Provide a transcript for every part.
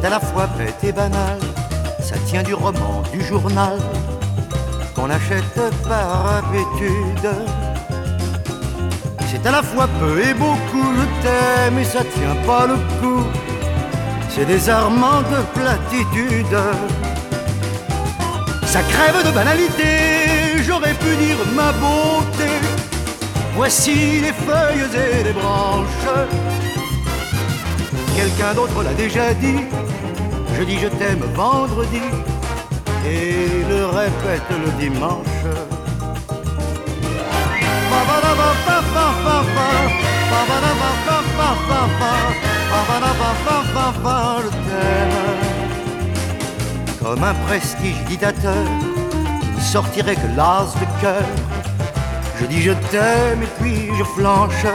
à la fois bête et banal. Ça tient du roman, du journal qu'on achète par habitude. C'est à la fois peu et beaucoup, je t'aime et ça tient pas le coup. C'est désarmant de platitude. Ça crève de banalité, j'aurais pu dire ma beauté. Voici les feuilles et les branches. Quelqu'un d'autre l'a déjà dit. Je dis je t'aime vendredi et le répète le dimanche. Je t'aime comme un prestigitateur qui sortirait que l'as de cœur. Je dis je t'aime et puis je flanche.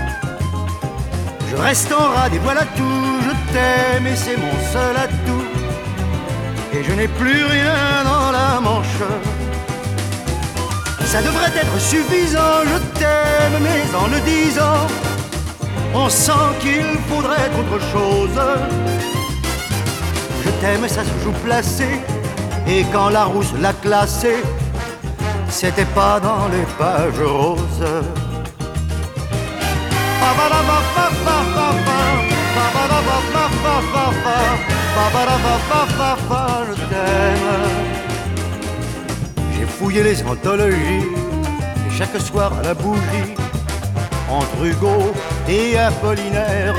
Je reste en rade et voilà tout. Je t'aime et c'est mon seul atout. Et je n'ai plus rien dans la manche. Ça devrait être suffisant. Je t'aime mais en le disant on sent qu'il faudrait autre chose. Je t'aime, ça se joue placé. Et quand la rousse l'a classé, c'était pas dans les pages roses. Je t'aime. J'ai fouillé les anthologies et chaque soir à la bougie, entre Hugo et Apollinaire,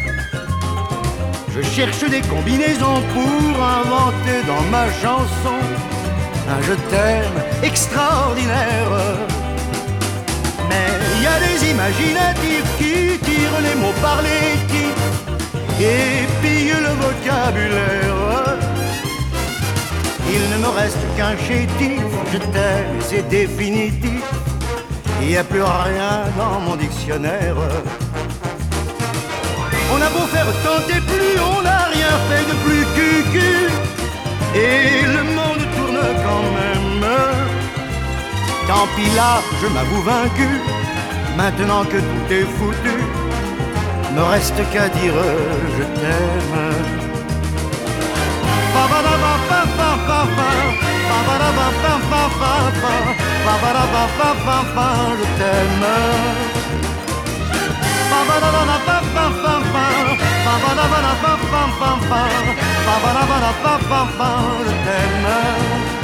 je cherche des combinaisons pour inventer dans ma chanson un je t'aime extraordinaire. Mais il y a des imaginatifs qui tirent les mots par les types et pillent le vocabulaire. Il ne me reste qu'un chétif, je t'aime et c'est définitif. Il n'y a plus rien dans mon dictionnaire. On a beau faire tant et plus, on n'a rien fait de plus cucu. Et le monde tourne quand même. Tant pis là, je m'avoue vaincu. Maintenant que tout est foutu, me reste qu'à dire je t'aime. Je t'aime. Je t'aime.